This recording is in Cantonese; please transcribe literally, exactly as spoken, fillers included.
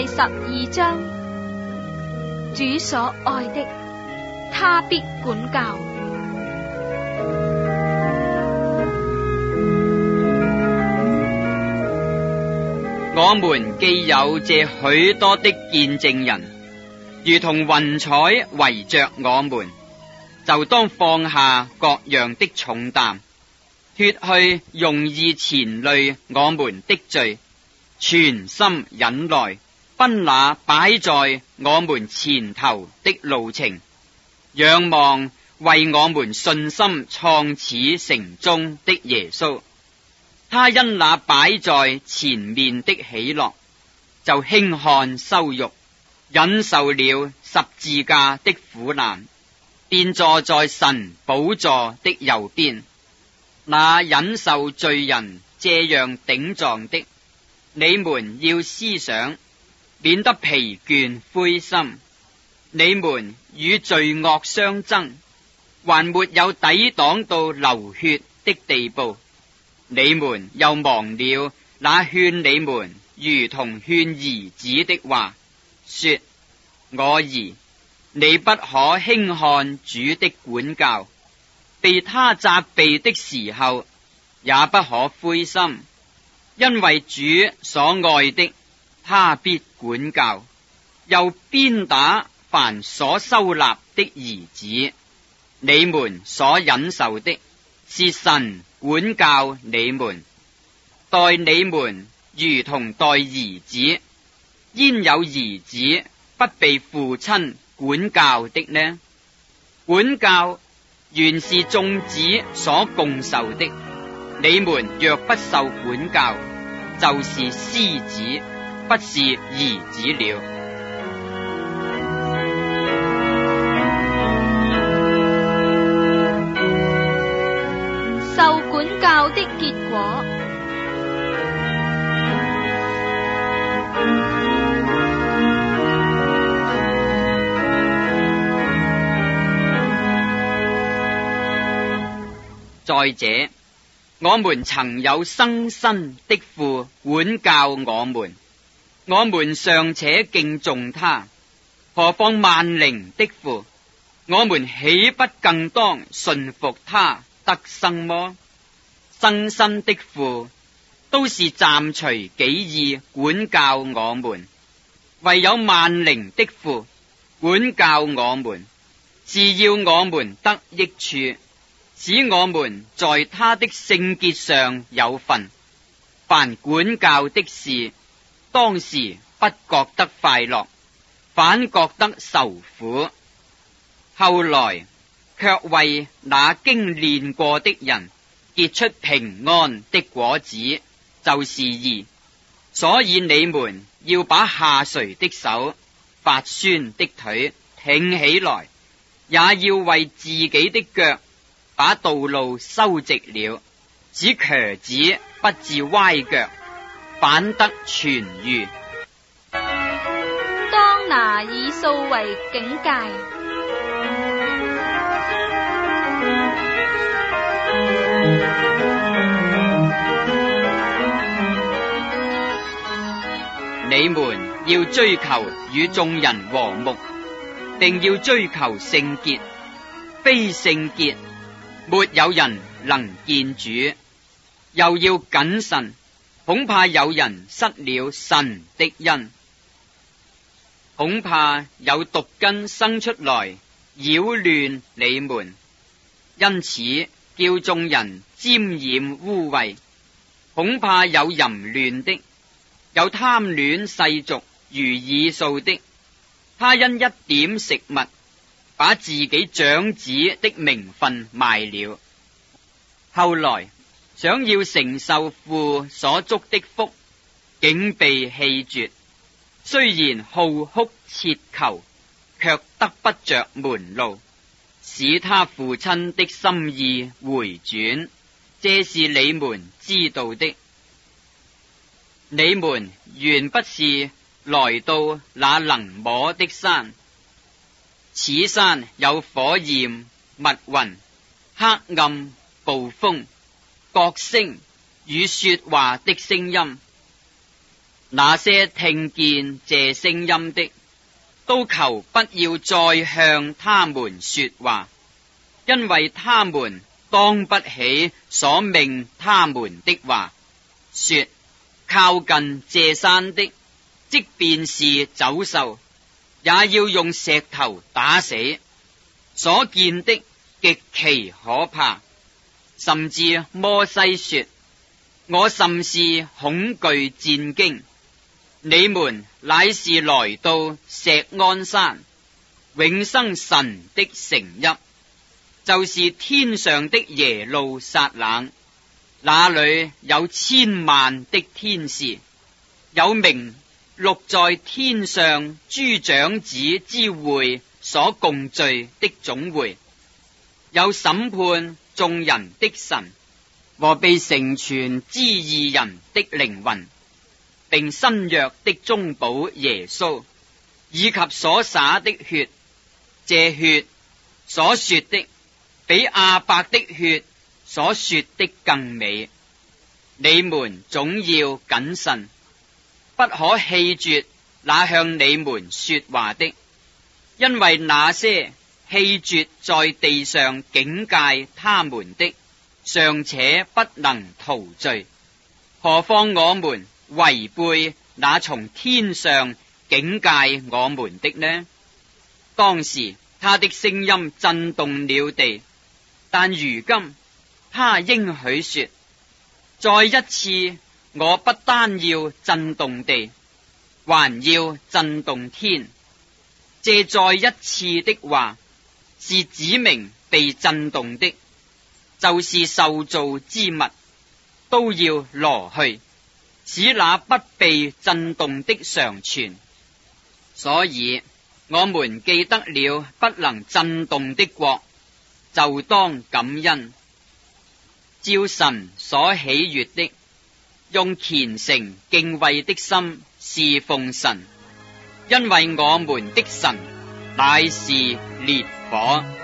第十二章，主所愛的，他必管教。 我們既有這許多的見證人，如同雲彩圍着我們，就當放下各樣的重擔，脫去容易纏累我們的罪，全心忍耐，奔那擺在我們前頭的路程，仰望為我們信心創始成終的耶穌。他因那擺在前面的喜樂，就輕看羞辱，忍受了十字架的苦難，便坐在神寶座的右邊。那忍受罪人這樣頂撞的，你們要思想，免得疲倦灰心。你們與罪惡相爭，還沒有抵擋到流血的地步。你們又忘了那勸你們如同勸兒子的話，說：我兒，你不可輕看主的管教，被他責備的時候，也不可灰心，因為主所愛的，他必管教，又鞭打凡所收納的兒子。你們所忍受的，是神管教你們，待你們如同待兒子。焉有兒子不被父親管教的呢？管教原是眾子所共受的。你們若不受管教，就是私子，不是兒子了。 受管教的結果。 再者，我們曾有生身的父管教我們，我們尚且敬重他，何況萬靈的父？我們豈不更當順服他得生麼？生身的父都是暫隨己意管教我們，唯有萬靈的父管教我們，是要我們得益處，使我們在他的聖潔上有份。凡管教的事，當時不覺得快樂，反覺得愁苦，後來卻為那經練過的人結出平安的果子，就是義。所以你們要把下垂的手、發酸的腿挺起來，也要為自己的腳把道路修直了，使瘸子不致歪腳，反得痊癒。 當拿以掃為警戒。 你們要追求與眾人和睦，並要追求聖潔，非聖潔，沒有人能見主。又要謹慎，恐怕有人失了神的恩，恐怕有毒根生出來擾亂你們，因此叫眾人沾染污穢。恐怕有淫亂的，有貪戀世俗如以掃的，他因一點食物，把自己長子的名分賣了，後來想要承受父所祝的福，竟被棄絕。雖然號哭切求，卻得不着門路，使他父親的心意回轉。這是你們知道的。你們原不是來到那能摸的山，此山有火焰、密雲、黑暗、暴風、角聲與說話的聲音。 那些聽見這聲音的，都求不要再向他們說話，因為他們當不起所命他們的話，說靠近這山的，即便是走獸，也要用石頭打死。所見的極其可怕，甚至摩西說：我甚是恐懼戰驚。你們乃是來到錫安山，永生神的城邑，就是天上的耶路撒冷，那裏有千萬的天使，有名錄在天上諸長子之會所共聚的總會，有審判眾人的神和被成全之義人的靈魂，並新約的中保耶穌，以及所灑的血。這血所說的比亞伯的血所說的更美。你們總要謹慎，不可棄絕那向你們說話的，因為那些棄絕在地上警戒他們的，尚且不能逃罪，何況我們違背那從天上警戒我們的呢？當時他的聲音震動了地，但如今他應許說：再一次，我不單要震動地，還要震動天。這再一次的話是指明被震動的，就是受造之物都要挪去，使那不被震動的常存。所以我們既得了不能震動的國，就當感恩，照神所喜悅的，用虔誠敬畏的心侍奉神，因為我們的神乃是烈火。